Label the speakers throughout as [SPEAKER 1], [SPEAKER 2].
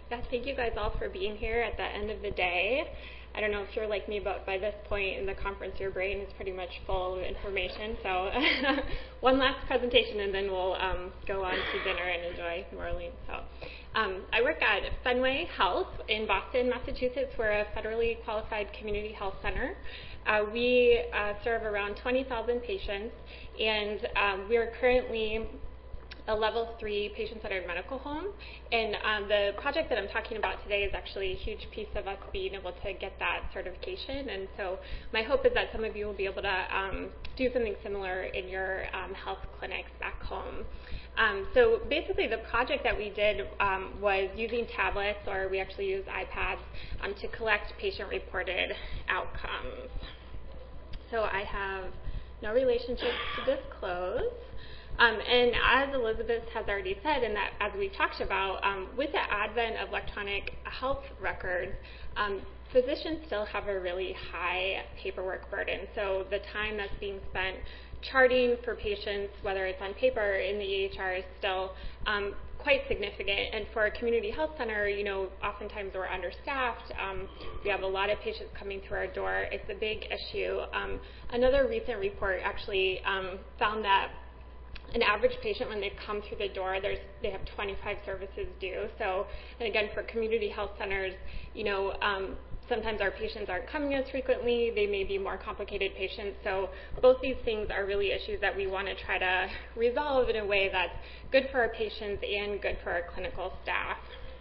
[SPEAKER 1] Yeah, thank you guys all for being here at the end of the day. I don't know if you're like me, but by this point in the conference, your brain is pretty much full of information. So one last presentation, and then we'll go on to dinner and enjoy New Orleans. So I work at Fenway Health in Boston, Massachusetts. We're a federally qualified community health center. We serve around 20,000 patients, and we are currently a level 3 patient-centered medical home. And the project that I'm talking about today is actually a huge piece of us being able to get that certification. And so my hope is that some of you will be able to do something similar in your health clinics back home. So basically the project that we did was using tablets, or we actually use iPads, to collect patient-reported outcomes. So I have no relationships to disclose. And as Elizabeth has already said, and that as we talked about, with the advent of electronic health records, physicians still have a really high paperwork burden. So the time that's being spent charting for patients, whether it's on paper or in the EHR, is still quite significant. And for a community health center, you know, oftentimes we're understaffed. We have a lot of patients coming through our door. It's a big issue. Another recent report actually found that an average patient, when they come through the door, they have 25 services due. So, and again, for community health centers, you know, sometimes our patients aren't coming as frequently. They may be more complicated patients. So both these things are really issues that we want to try to resolve in a way that's good for our patients and good for our clinical staff.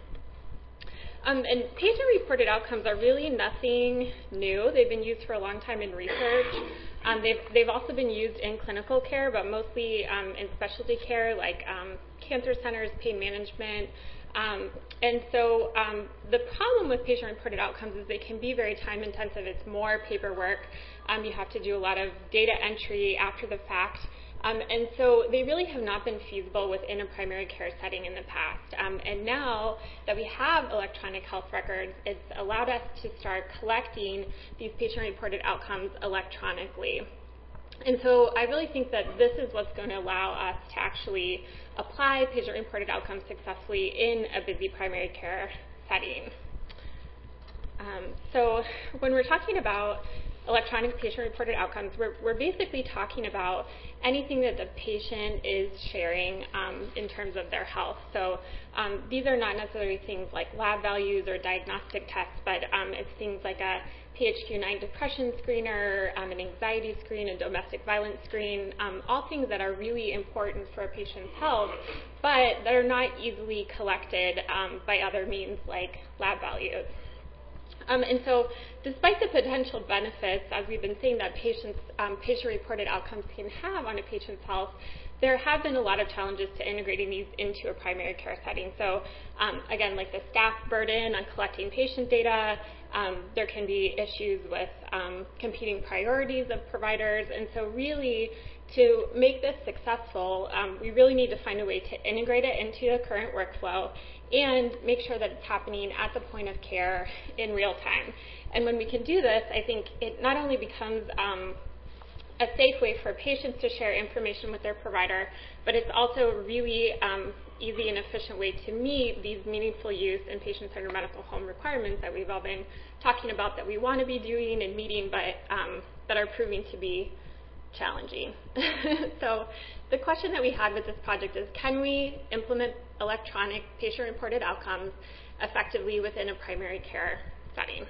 [SPEAKER 1] And patient-reported outcomes are really nothing new. They've been used for a long time in research. They've also been used in clinical care, but mostly in specialty care like cancer centers, pain management. And so the problem with patient-reported outcomes is they can be very time-intensive. It's more paperwork. You have to do a lot of data entry after the fact. And so they really have not been feasible within a primary care setting in the past. And now that we have electronic health records, it's allowed us to start collecting these patient-reported outcomes electronically. And so I really think that this is what's going to allow us to actually apply patient-reported outcomes successfully in a busy primary care setting. So when we're talking about electronic patient-reported outcomes, we're basically talking about anything that the patient is sharing in terms of their health. So these are not necessarily things like lab values or diagnostic tests, but it's things like a PHQ-9 depression screener, an anxiety screen, a domestic violence screen, all things that are really important for a patient's health, but that are not easily collected by other means like lab values. And so despite the potential benefits, as we've been saying, that patient-reported outcomes can have on a patient's health, there have been a lot of challenges to integrating these into a primary care setting. So again, like the staff burden on collecting patient data, there can be issues with competing priorities of providers. And so really, to make this successful, we really need to find a way to integrate it into the current workflow and make sure that it's happening at the point of care in real time. And when we can do this, I think it not only becomes a safe way for patients to share information with their provider, but it's also a really easy and efficient way to meet these meaningful use and patient-centered medical home requirements that we've all been talking about, that we want to be doing and meeting, but that are proving to be challenging. So the question that we had with this project is, can we implement electronic patient-reported outcomes effectively within a primary care setting?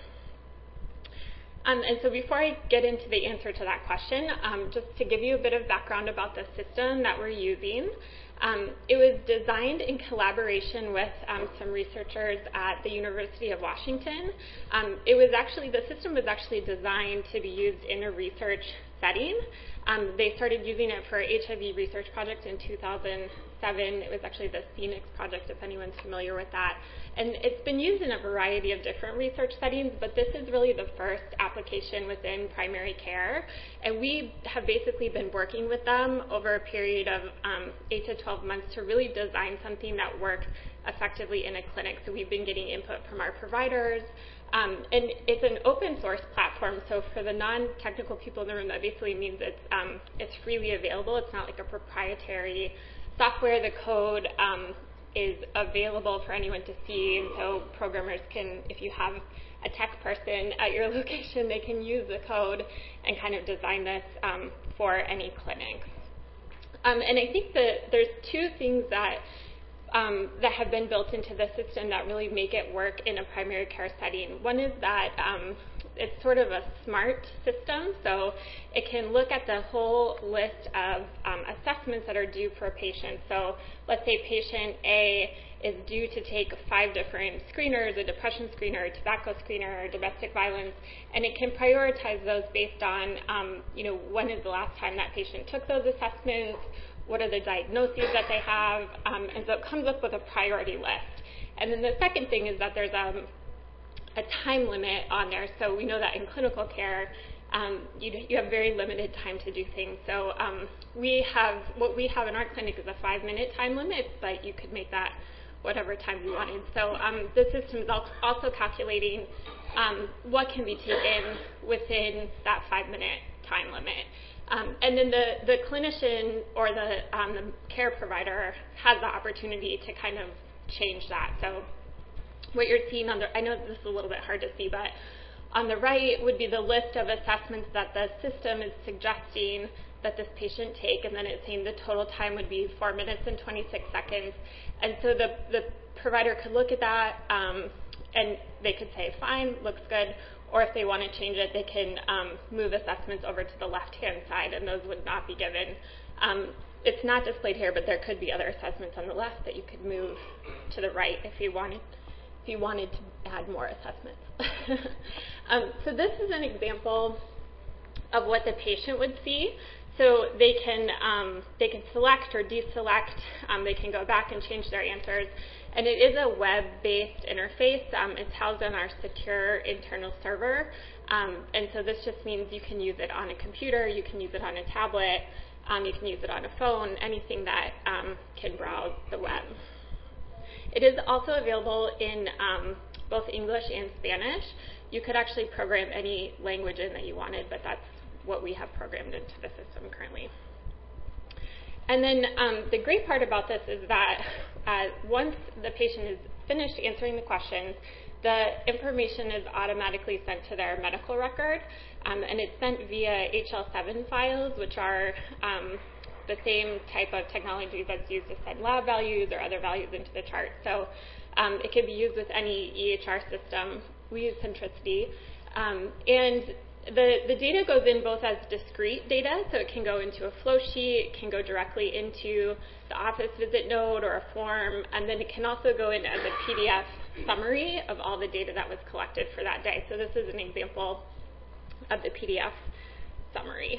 [SPEAKER 1] And so before I get into the answer to that question, just to give you a bit of background about the system that we're using, it was designed in collaboration with some researchers at the University of Washington. The system was actually designed to be used in a research setting. They started using it for HIV research projects in 2007. It was actually the Phoenix project, if anyone's familiar with that. And it's been used in a variety of different research settings, but this is really the first application within primary care. And we have basically been working with them over a period of 8 to 12 months to really design something that works effectively in a clinic. So we've been getting input from our providers. And it's an open source platform, so for the non-technical people in the room, that basically means it's freely available. It's not like a proprietary software. The code is available for anyone to see, and so programmers can, if you have a tech person at your location, they can use the code and kind of design this for any clinic. And I think that there's two things that have been built into the system that really make it work in a primary care setting. One is that it's sort of a smart system, so it can look at the whole list of assessments that are due for a patient. So let's say patient A is due to take 5 different screeners, a depression screener, a tobacco screener, domestic violence, and it can prioritize those based on, when is the last time that patient took those assessments, what are the diagnoses that they have, and so it comes up with a priority list. And then the second thing is that there's a time limit on there. So we know that in clinical care, you have very limited time to do things. So what we have in our clinic is a 5-minute time limit, but you could make that whatever time you wanted. So the system is also calculating what can be taken within that 5-minute time limit. And then the clinician or the care provider has the opportunity to kind of change that. So what you're seeing I know this is a little bit hard to see, but on the right would be the list of assessments that the system is suggesting that this patient take, and then it's saying the total time would be 4 minutes and 26 seconds. And so the provider could look at that and they could say, fine, looks good. Or if they want to change it, they can move assessments over to the left-hand side, and those would not be given. It's not displayed here, but there could be other assessments on the left that you could move to the right if you wanted to add more assessments. So this is an example of what the patient would see. So they can select or deselect. They can go back and change their answers. And it is a web-based interface. It's housed on our secure internal server. And so this just means you can use it on a computer, you can use it on a tablet, you can use it on a phone, anything that can browse the web. It is also available in both English and Spanish. You could actually program any language in that you wanted, but that's what we have programmed into the system currently. And then the great part about this is that once the patient is finished answering the questions, the information is automatically sent to their medical record, and it's sent via HL7 files, which are the same type of technology that's used to send lab values or other values into the chart. So it can be used with any EHR system. We use Centricity. And the data goes in both as discrete data, so it can go into a flow sheet, it can go directly into the office visit note or a form, and then it can also go in as a PDF summary of all the data that was collected for that day. So this is an example of the PDF summary.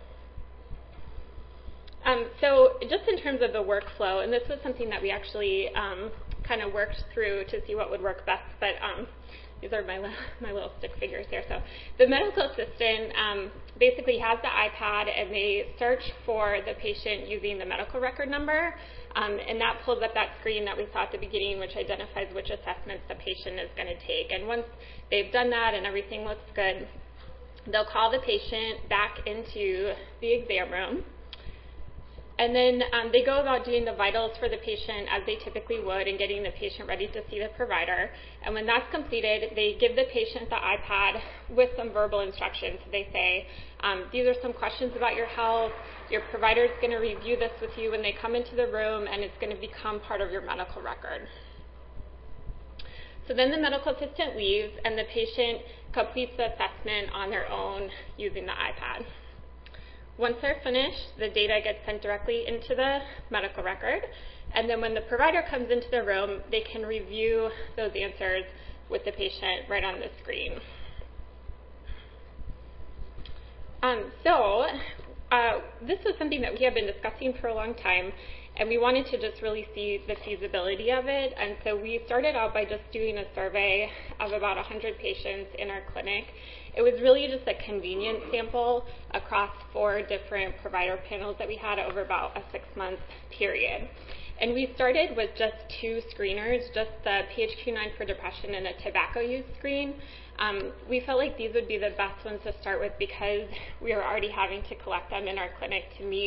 [SPEAKER 1] So just in terms of the workflow, and this was something that we actually kind of worked through to see what would work best, but these are my little stick figures here. So the medical assistant basically has the iPad, and they search for the patient using the medical record number, and that pulls up that screen that we saw at the beginning, which identifies which assessments the patient is going to take. And once they've done that and everything looks good, they'll call the patient back into the exam room. And then they go about doing the vitals for the patient as they typically would and getting the patient ready to see the provider. And when that's completed, they give the patient the iPad with some verbal instructions. So they say, these are some questions about your health. Your provider is going to review this with you when they come into the room, and it's going to become part of your medical record. So then the medical assistant leaves, and the patient completes the assessment on their own using the iPad. Once they're finished, the data gets sent directly into the medical record, and then when the provider comes into the room, they can review those answers with the patient right on the screen. This was something that we have been discussing for a long time, and we wanted to just really see the feasibility of it. And so we started out by just doing a survey of about 100 patients in our clinic. It was really just a convenience sample across 4 different provider panels that we had over about a 6-month period. And we started with just 2 screeners, just the PHQ-9 for depression and a tobacco use screen. We felt like these would be the best ones to start with because we were already having to collect them in our clinic to meet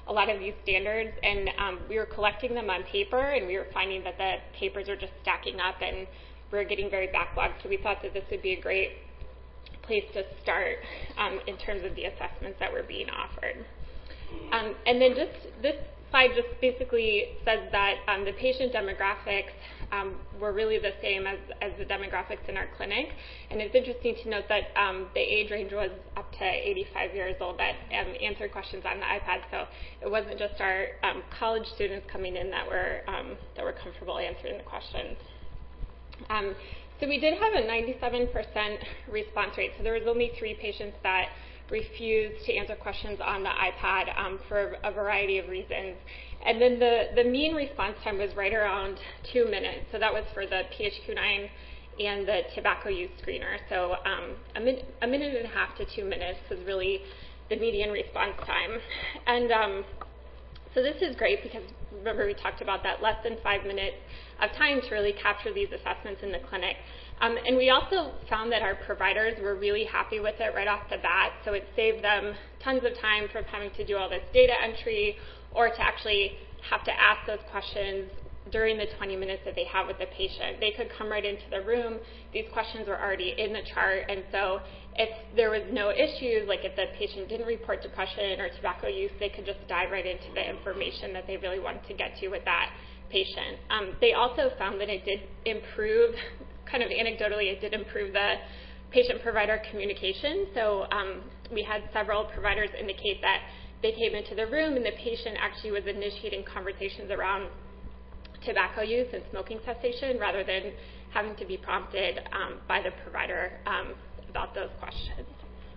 [SPEAKER 1] a lot of these standards, and we were collecting them on paper, and we were finding that the papers are just stacking up, and we were getting very backlogged. So we thought that this would be a great place to start in terms of the assessments that were being offered. And then this slide just basically says that the patient demographics were really the same as the demographics in our clinic. And it's interesting to note that the age range was up to 85 years old that answered questions on the iPad. So it wasn't just our college students coming in that were comfortable answering the questions. So we did have a 97% response rate. So there was only 3 patients that refused to answer questions on the iPad for a variety of reasons. And then the mean response time was right around 2 minutes. So that was for the PHQ-9 and the tobacco use screener. So a minute and a half to 2 minutes was really the median response time. And so this is great because, remember, we talked about that less than 5 minutes of time to really capture these assessments in the clinic. And we also found that our providers were really happy with it right off the bat, so it saved them tons of time from having to do all this data entry or to actually have to ask those questions during the 20 minutes that they have with the patient. They could come right into the room. These questions were already in the chart, and so if there was no issues, like if the patient didn't report depression or tobacco use, they could just dive right into the information that they really wanted to get to with that patient. They also found that it did improve, kind of anecdotally, it did improve the patient-provider communication. So we had several providers indicate that they came into the room and the patient actually was initiating conversations around tobacco use and smoking cessation rather than having to be prompted by the provider about those questions.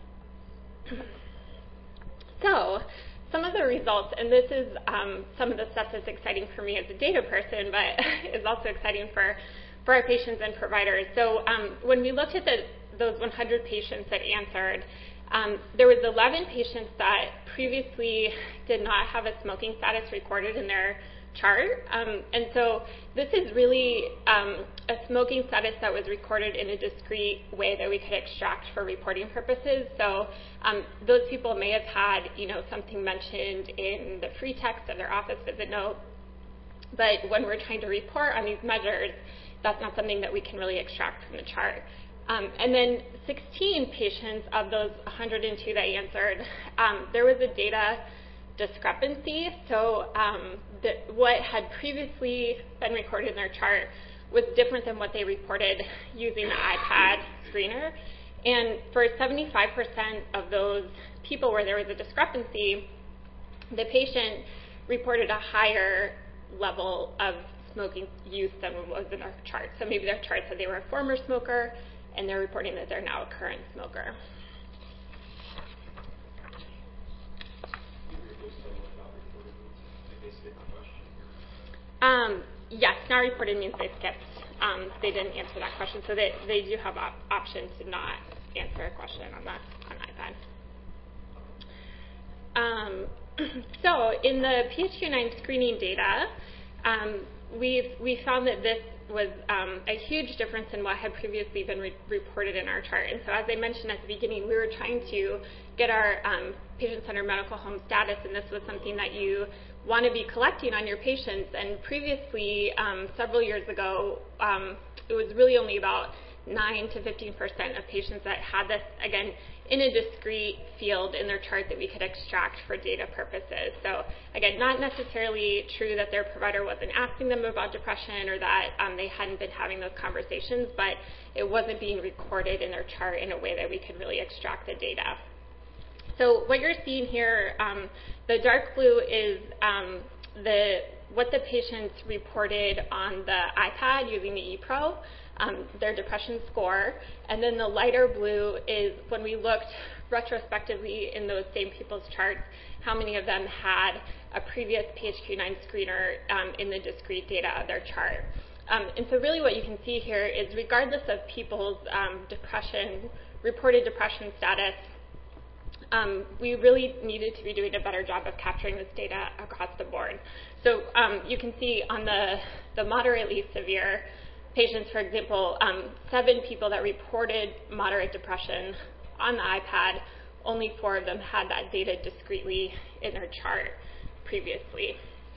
[SPEAKER 1] So some of the results, and this is some of the stuff that's exciting for me as a data person, but is also exciting for our patients and providers. So when we looked at those 100 patients that answered, there was 11 patients that previously did not have a smoking status recorded in their chart. And so this is really a smoking status that was recorded in a discrete way that we could extract for reporting purposes. So those people may have had, something mentioned in the free text of their office visit note, but when we're trying to report on these measures, that's not something that we can really extract from the chart. And then 16 patients of those 102 that answered, there was a data discrepancy. So what had previously been recorded in their chart was different than what they reported using the iPad screener. And for 75% of those people where there was a discrepancy, the patient reported a higher level of smoking use than was in their chart. So maybe their chart said they were a former smoker, and they're reporting that they're now a current smoker. Yes, not reported means they skipped. They didn't answer that question, so they do have option to not answer a question on iPad. So in the PHQ-9 screening data, we found that this was a huge difference in what had previously been reported in our chart. And so as I mentioned at the beginning, we were trying to get our patient-centered medical home status, and this was something that you want to be collecting on your patients. And previously, several years ago, it was really only about 9 to 15% of patients that had this, again, in a discrete field in their chart that we could extract for data purposes. So again, not necessarily true that their provider wasn't asking them about depression or that they hadn't been having those conversations, but it wasn't being recorded in their chart in a way that we could really extract the data. So what you're seeing here, the dark blue is what the patients reported on the iPad using the ePro, their depression score, and then the lighter blue is when we looked retrospectively in those same people's charts, how many of them had a previous PHQ-9 screener in the discrete data of their chart. And so really what you can see here is regardless of people's reported depression status, we really needed to be doing a better job of capturing this data across the board. So you can see on the moderately severe patients, for example, 7 people that reported moderate depression on the iPad, only 4 of them had that data discretely in their chart previously.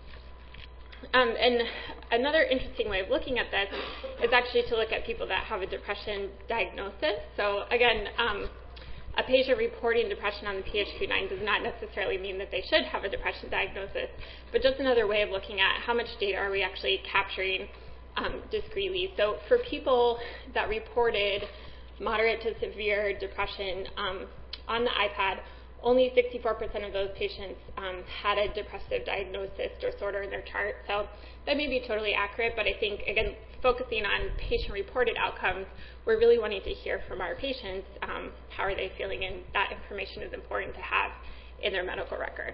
[SPEAKER 1] And another interesting way of looking at this is actually to look at people that have a depression diagnosis. So again, a patient reporting depression on the PHQ-9 does not necessarily mean that they should have a depression diagnosis, but just another way of looking at how much data are we actually capturing discretely. So for people that reported moderate to severe depression on the iPad, only 64% of those patients had a depressive diagnosis disorder in their chart. So that may be totally accurate, but I think, again, focusing on patient-reported outcomes, we're really wanting to hear from our patients how are they feeling, and that information is important to have in their medical record.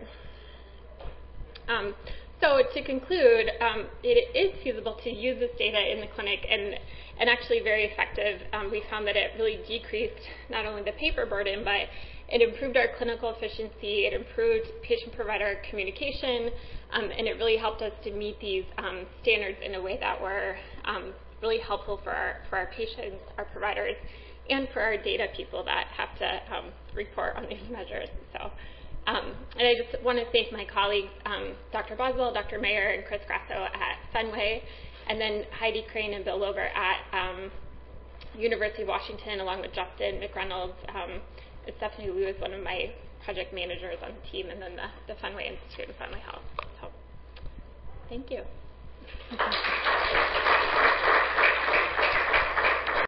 [SPEAKER 1] So to conclude, it is feasible to use this data in the clinic and actually very effective. We found that it really decreased not only the paper burden, but it improved our clinical efficiency, it improved patient-provider communication, and it really helped us to meet these standards in a way that were really helpful for our patients, our providers, and for our data people that have to report on these measures. So, and I just want to thank my colleagues, Dr. Boswell, Dr. Mayer, and Chris Grasso at Fenway, and then Heidi Crane and Bill Lober at University of Washington, along with Justin McReynolds. Stephanie Liu is one of my project managers on the team, and then the Fenway Institute and Fenway Health. So, thank you.